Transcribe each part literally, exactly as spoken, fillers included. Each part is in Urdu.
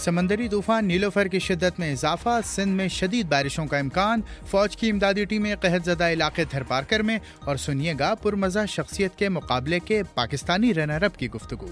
سمندری طوفان نیلوفر کی شدت میں اضافہ، سندھ میں شدید بارشوں کا امکان، فوج کی امدادی ٹیمیں قحط زدہ علاقے تھر پارکر میں، اور سنیے گا پرمزہ شخصیت کے مقابلے کے پاکستانی رنر اپ کی گفتگو۔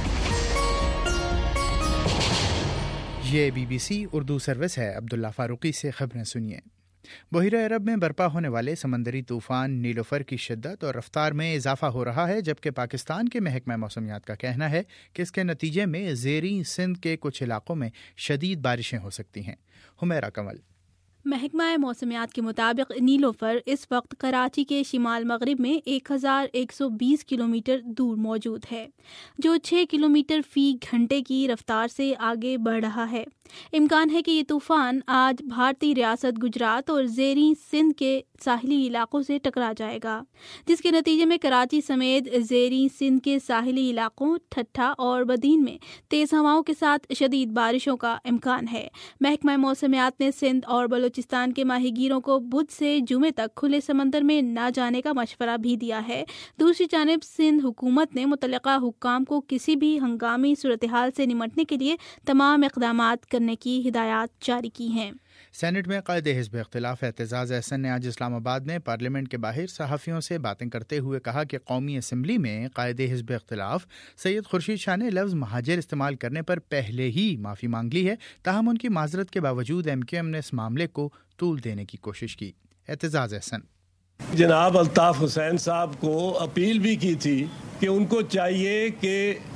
یہ B B C Urdu service ہے۔ عبداللہ فاروقی سے خبریں سنیے۔ بحیرہ عرب میں برپا ہونے والے سمندری طوفان نیلوفر کی شدت اور رفتار میں اضافہ ہو رہا ہے، جبکہ پاکستان کے محکمہ موسمیات کا کہنا ہے کہ اس کے نتیجے میں زیریں سندھ کے کچھ علاقوں میں شدید بارشیں ہو سکتی ہیں۔ حمیرہ کمل۔ محکمہ موسمیات کے مطابق نیلوفر اس وقت کراچی کے شمال مغرب میں ایک ہزار ایک سو بیس کلومیٹر دور موجود ہے، جو چھ کلومیٹر فی گھنٹے کی رفتار سے آگے بڑھ رہا ہے۔ امکان ہے کہ یہ طوفان آج بھارتی ریاست گجرات اور زیریں سندھ کے ساحلی علاقوں سے ٹکرا جائے گا، جس کے نتیجے میں کراچی سمیت زیریں سندھ کے ساحلی علاقوں ٹھٹھا اور بدین میں تیز ہواؤں کے ساتھ شدید بارشوں کا امکان ہے۔ محکمہ موسمیات نے سندھ اور بلوچستان کے ماہی گیروں کو بدھ سے جمعے تک کھلے سمندر میں نہ جانے کا مشورہ بھی دیا ہے۔ دوسری جانب سندھ حکومت نے متعلقہ حکام کو کسی بھی ہنگامی صورتحال سے نمٹنے کے لیے تمام اقدامات کرنے کی ہدایات جاری کی ہیں۔ سینٹ میں قائد حزب اختلاف اعتزاز احسن نے آج اسلام آباد میں پارلیمنٹ کے باہر صحافیوں سے باتیں کرتے ہوئے کہا کہ قومی اسمبلی میں قائد حزب اختلاف سید خورشید شاہ نے لفظ مہاجر استعمال کرنے پر پہلے ہی معافی مانگ لی ہے، تاہم ان کی معذرت کے باوجود ایم کیو ایم نے اس معاملے کو طول دینے کی کوشش کی۔ اعتزاز احسن۔ جناب الطاف حسین صاحب کو اپیل بھی کی تھی کہ ان کو چاہیے کہ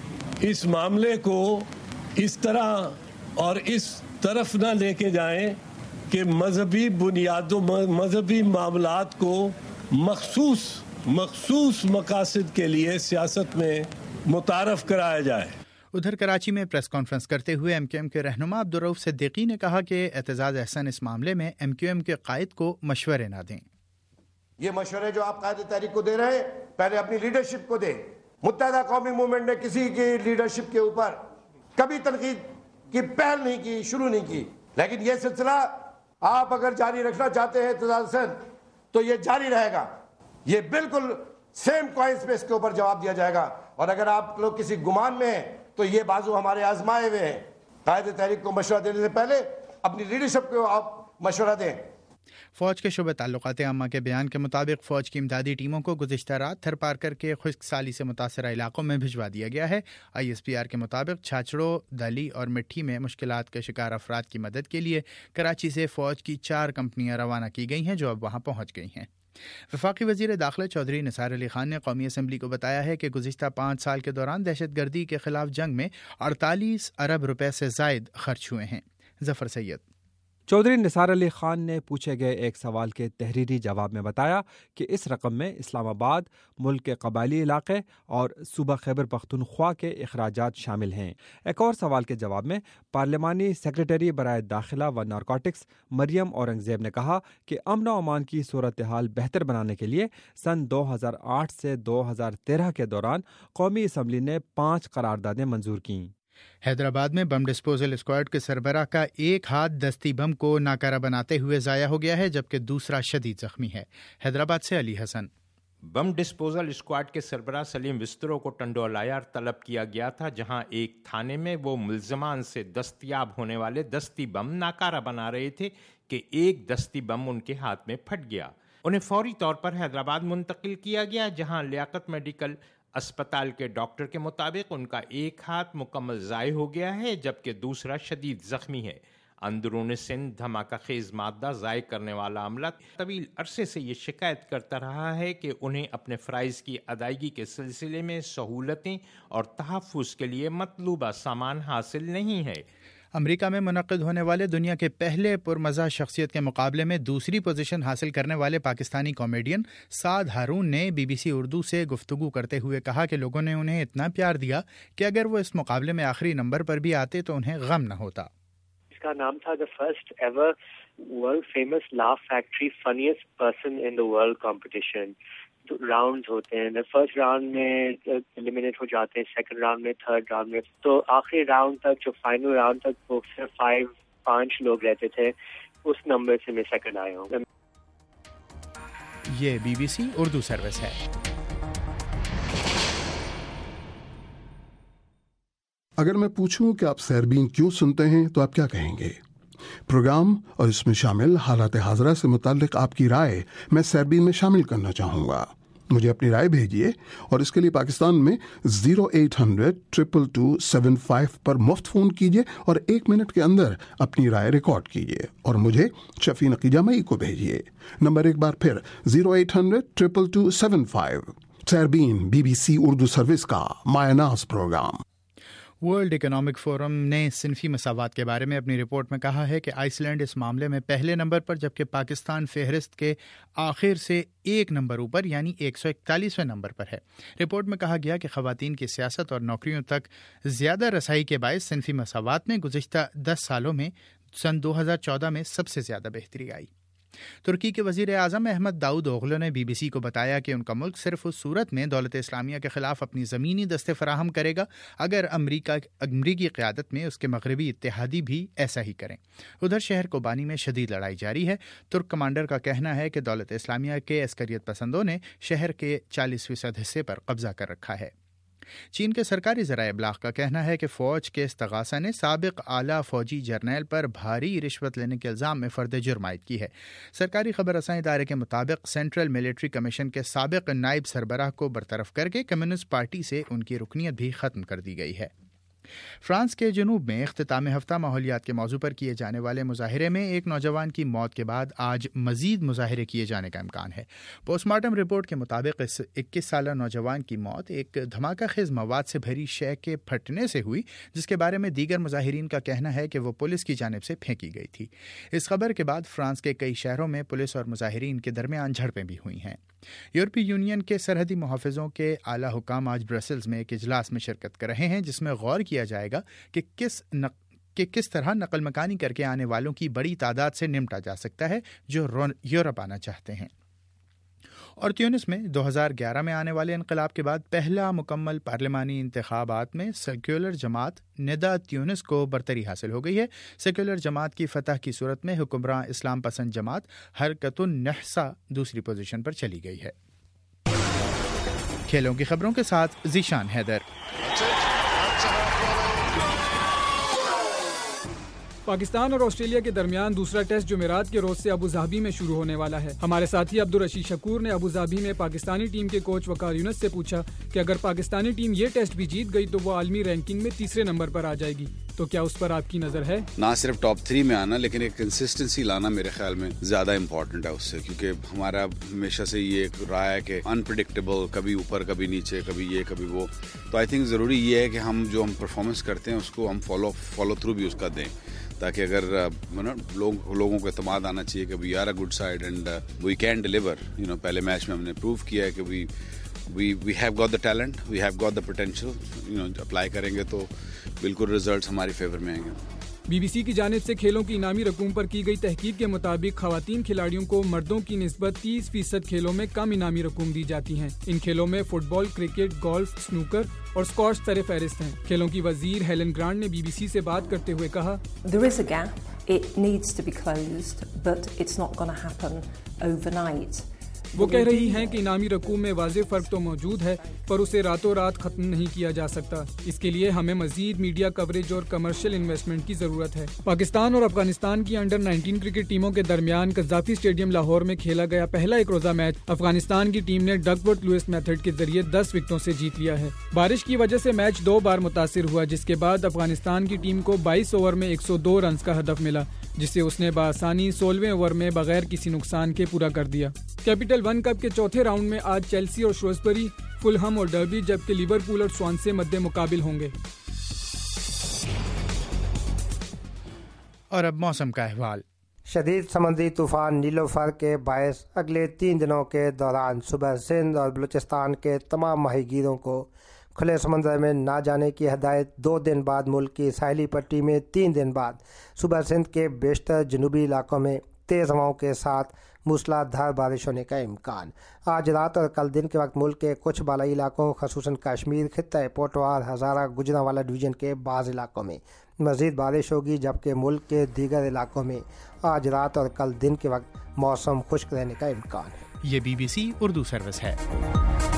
اس معاملے کو اس طرح اور اس طرف نہ لے کے جائیں کہ مذہبی بنیادوں مذہبی معاملات کو مخصوص مخصوص مقاصد کے لیے سیاست میں متعارف کرایا جائے۔ ادھر کراچی میں پریس کانفرنس کرتے ہوئے ایم کیو ایم کے رہنما عبدالرؤف صدیقی نے کہا کہ اعتزاز احسن اس معاملے میں ایم کیو ایم کے قائد کو مشورے نہ دیں۔ یہ مشورے جو آپ قائد تحریک کو دے رہے ہیں، پہلے اپنی لیڈرشپ کو دیں۔ متحدہ قومی موومنٹ نے کسی کی لیڈرشپ کے اوپر کبھی تنقید کی پہل نہیں کی، شروع نہیں کی، لیکن یہ سلسلہ آپ اگر جاری رکھنا چاہتے ہیں اعتزاز احسن تو یہ جاری رہے گا، یہ بالکل سیم کوائنس پہ اس کے اوپر جواب دیا جائے گا، اور اگر آپ لوگ کسی گمان میں ہیں تو یہ بازو ہمارے آزمائے ہوئے ہیں۔ قائد تحریک کو مشورہ دینے سے پہلے اپنی لیڈرشپ کو آپ مشورہ دیں۔ فوج کے شعبہ تعلقات عامہ کے بیان کے مطابق فوج کی امدادی ٹیموں کو گزشتہ رات تھر پارکر کے خشک سالی سے متاثرہ علاقوں میں بھجوا دیا گیا ہے۔ آئی ایس پی آر کے مطابق چھاچڑوں، دلی اور مٹھی میں مشکلات کے شکار افراد کی مدد کے لیے کراچی سے فوج کی چار کمپنیاں روانہ کی گئی ہیں جو اب وہاں پہنچ گئی ہیں۔ وفاقی وزیر داخلہ چودھری نثار علی خان نے قومی اسمبلی کو بتایا ہے کہ گزشتہ پانچ سال کے دوران دہشت گردی کے خلاف جنگ میں اڑتالیس ارب روپے سے زائد خرچ ہوئے ہیں۔ ظفر سید۔ چودھری نثار علی خان نے پوچھے گئے ایک سوال کے تحریری جواب میں بتایا کہ اس رقم میں اسلام آباد، ملک کے قبائلی علاقے اور صوبہ خیبر پختونخوا کے اخراجات شامل ہیں۔ ایک اور سوال کے جواب میں پارلیمانی سیکریٹری برائے داخلہ و نارکوٹکس مریم اورنگزیب نے کہا کہ امن و امان کی صورتحال بہتر بنانے کے لیے سن دو ہزار آٹھ سے دو ہزار تیرہ کے دوران قومی اسمبلی نے پانچ قراردادیں منظور کیں۔ حیدرآباد میں بم ڈسپوزل اسکواڈ کے سربراہ کا ایک ہاتھ دستی بم کو ناکارہ بناتے ہوئے ضائع ہو گیا ہے، جبکہ دوسرا شدید زخمی ہے۔ حیدرآباد سے علی حسن۔ بم ڈسپوزل اسکواڈ کے سربراہ سلیم وسترو کو ٹنڈولایار طلب کیا گیا تھا، جہاں ایک تھانے میں وہ ملزمان سے دستیاب ہونے والے دستی بم ناکارہ بنا رہے تھے کہ ایک دستی بم ان کے ہاتھ میں پھٹ گیا۔ انہیں فوری طور پر حیدرآباد منتقل کیا گیا، جہاں لیاقت میڈیکل اسپتال کے ڈاکٹر کے مطابق ان کا ایک ہاتھ مکمل ضائع ہو گیا ہے، جبکہ دوسرا شدید زخمی ہے۔ اندرون سندھ دھماکہ خیز مادہ ضائع کرنے والا عملہ طویل عرصے سے یہ شکایت کرتا رہا ہے کہ انہیں اپنے فرائض کی ادائیگی کے سلسلے میں سہولتیں اور تحفظ کے لیے مطلوبہ سامان حاصل نہیں ہے۔ امریکہ میں منعقد ہونے والے دنیا کے پہلے پرمزہ شخصیت کے مقابلے میں دوسری پوزیشن حاصل کرنے والے پاکستانی کامیڈین سعد ہارون نے بی بی سی اردو سے گفتگو کرتے ہوئے کہا کہ لوگوں نے انہیں اتنا پیار دیا کہ اگر وہ اس مقابلے میں آخری نمبر پر بھی آتے تو انہیں غم نہ ہوتا۔ اس کا نام تھا the first ever world famous laugh factory funniest person in the world competition. Round ہوتے ہیں، فرسٹ راؤنڈ میں ایلیمینیٹ ہو جاتے ہیں، سیکنڈ راؤنڈ میں، تھرڈ راؤنڈ میں، تو آخری راؤنڈ تک جو فائنل راؤنڈ تک وہ صرف فائیو پانچ لوگ رہتے تھے، اس نمبر سے میں سیکنڈ آیا ہوں۔ یہ B B C Urdu service ہے۔ اگر میں پوچھوں کہ آپ سیربین کیوں سنتے ہیں تو آپ کیا کہیں گے؟ پروگرام اور اس میں شامل حالات حاضرہ سے متعلق آپ کی رائے میں سیربین میں شامل کرنا چاہوں گا. مجھے اپنی رائے بھیجیے اور اس کے لیے پاکستان میں zero eight hundred triple two seven five پر مفت فون کیجیے اور ایک منٹ کے اندر اپنی رائے ریکارڈ کیجیے اور مجھے شفیع نقی مئی کو بھیجیے. نمبر ایک بار پھر zero eight hundred triple two seven five. Sairbeen B B C Urdu service کا مایہ ناز پروگرام. ورلڈ اکنامک فورم نے صنفی مساوات کے بارے میں اپنی رپورٹ میں کہا ہے کہ آئس لینڈ اس معاملے میں پہلے نمبر پر جبکہ پاکستان فہرست کے آخر سے ایک نمبر اوپر یعنی ایک سو اکتالیسویں نمبر پر ہے. رپورٹ میں کہا گیا کہ خواتین کی سیاست اور نوکریوں تک زیادہ رسائی کے باعث صنفی مساوات میں گزشتہ دس سالوں میں سن دو ہزار چودہ میں سب سے زیادہ بہتری آئی. ترکی کے وزیر اعظم احمد داؤد اوغلو نے بی بی سی کو بتایا کہ ان کا ملک صرف اس صورت میں دولت اسلامیہ کے خلاف اپنی زمینی دستے فراہم کرے گا اگر امریکہ امریکی قیادت میں اس کے مغربی اتحادی بھی ایسا ہی کریں. ادھر شہر کوبانی میں شدید لڑائی جاری ہے. ترک کمانڈر کا کہنا ہے کہ دولت اسلامیہ کے عسکریت پسندوں نے شہر کے چالیس فیصد حصے پر قبضہ کر رکھا ہے. چین کے سرکاری ذرائع ابلاغ کا کہنا ہے کہ فوج کے استغاثہ نے سابق اعلیٰ فوجی جرنیل پر بھاری رشوت لینے کے الزام میں فرد جرم عائد کی ہے. سرکاری خبر رساں ادارے کے مطابق سینٹرل ملٹری کمیشن کے سابق نائب سربراہ کو برطرف کر کے کمیونسٹ پارٹی سے ان کی رکنیت بھی ختم کر دی گئی ہے. فرانس کے جنوب میں اختتام ہفتہ ماحولیات کے موضوع پر کیے جانے والے مظاہرے میں ایک نوجوان کی موت کے بعد آج مزید مظاہرے کیے جانے کا امکان ہے. پوسٹ مارٹم رپورٹ کے مطابق اس اکیس سالہ نوجوان کی موت ایک دھماکہ خیز مواد سے بھری شے کے پھٹنے سے ہوئی جس کے بارے میں دیگر مظاہرین کا کہنا ہے کہ وہ پولیس کی جانب سے پھینکی گئی تھی. اس خبر کے بعد فرانس کے کئی شہروں میں پولیس اور مظاہرین کے درمیان جھڑپیں بھی ہوئی ہیں. یورپی یونین کے سرحدی محافظوں کے اعلیٰ حکام آج برسلز میں ایک اجلاس میں شرکت کر رہے ہیں جس میں غور کیا جائے گا کہ کس نق... کہ کس طرح نقل مکانی کر کے آنے والوں کی بڑی تعداد سے نمٹا جا سکتا ہے جو یورپ آنا چاہتے ہیں. اور تیونس میں دو ہزار گیارہ میں آنے والے انقلاب کے بعد پہلا مکمل پارلیمانی انتخابات میں سیکولر جماعت ندا تیونس کو برتری حاصل ہو گئی ہے. سیکولر جماعت کی فتح کی صورت میں حکمراں اسلام پسند جماعت حرکت النہضہ دوسری پوزیشن پر چلی گئی ہے. کھیلوں کی خبروں کے ساتھ ذیشان حیدر. پاکستان اور آسٹریلیا کے درمیان دوسرا ٹیسٹ جمعرات کے روز سے ابوظہبی میں شروع ہونے والا ہے. ہمارے ساتھی عبدالرشید شکور نے ابوظہبی میں پاکستانی ٹیم کے کوچ وقار یونس سے پوچھا کہ اگر پاکستانی ٹیم یہ ٹیسٹ بھی جیت گئی تو وہ عالمی رینکنگ میں تیسرے نمبر پر آ جائے گی, تو کیا اس پر آپ کی نظر ہے؟ نہ صرف ٹاپ تھری میں آنا لیکن ایک کنسسٹنسی لانا میرے خیال میں زیادہ امپورٹنٹ ہے اس سے, کیونکہ ہمارا ہمیشہ سے یہ ایک رہا ہے کہ انپریڈکٹیبل, کبھی اوپر کبھی نیچے, کبھی یہ کبھی وہ. تو آئی تھنک ضروری یہ ہے کہ ہم جو ہم پرفارمنس کرتے ہیں اس کو ہم فالو فالو تھرو بھی اس کا دیں, تاکہ اگر لوگ لوگوں کو اعتماد آنا چاہیے کہ we are a good side and we can deliver. You know پہلے میچ میں ہم نے پروو کیا ہے کہ we we we have got the talent, we have got the potential. You know apply کریں گے تو بالکل ریزلٹس ہماری فیور میں آئیں گے. بی بی سی کی جانب سے کھیلوں کی انعامی رقوم پر کی گئی تحقیق کے مطابق خواتین کھلاڑیوں کو مردوں کی نسبت تیس فیصد کھیلوں میں کم انعامی رقوم دی جاتی ہیں. ان کھیلوں میں football, cricket, golf, snooker اور اسکواش سر فہرست ہیں. کھیلوں کی وزیر ہیلن گرانٹ نے بی بی سی سے بات کرتے ہوئے کہا, There is a gap. It needs to be closed, but it's not going to happen overnight. وہ کہہ رہی ہیں کہ انعامی رقوم میں واضح فرق تو موجود ہے پر اسے راتوں رات ختم نہیں کیا جا سکتا. اس کے لیے ہمیں مزید میڈیا کوریج اور کمرشل انویسٹمنٹ کی ضرورت ہے. پاکستان اور افغانستان کی انڈر نائنٹین کرکٹ ٹیموں کے درمیان قذافی اسٹیڈیم لاہور میں کھیلا گیا پہلا ایک روزہ میچ افغانستان کی ٹیم نے ڈکورتھ لوئس میتھڈ کے ذریعے دس وکٹوں سے جیت لیا ہے. بارش کی وجہ سے میچ دو بار متاثر ہوا جس کے بعد افغانستان کی ٹیم کو بائیس اوور میں ایک سو دو رنز کا ہدف ملا جسے اس نے بآسانی سولہویں اوور میں بغیر کسی نقصان کے پورا کر دیا. کیپٹل ون کپ کے چوتھے راؤنڈ میں آج چیلسی اور شروزبری, فلہم اور ڈربی جبکہ لیورپول اور سوان سے مد مقابل ہوں گے. اور اب موسم کا احوال. شدید سمندری طوفان نیلوفر کے باعث اگلے تین دنوں کے دوران صبح سندھ اور بلوچستان کے تمام ماہی گیروں کو کھلے سمندر میں نہ جانے کی ہدایت. دو دن بعد ملک کی ساحلی پٹی میں تین دن بعد صبح سندھ کے بیشتر جنوبی علاقوں میں تیز ہواؤں کے ساتھ موسلا دھار بارش ہونے کا امکان. آج رات اور کل دن کے وقت ملک کے کچھ بالائی علاقوں خصوصاً کشمیر خطہ پوٹوار, ہزارہ, گجرانوالہ ڈویژن کے بعض علاقوں میں مزید بارش ہوگی جبکہ ملک کے دیگر علاقوں میں آج رات اور کل دن کے وقت موسم خشک رہنے کا امکان ہے. یہ B B C Urdu service ہے.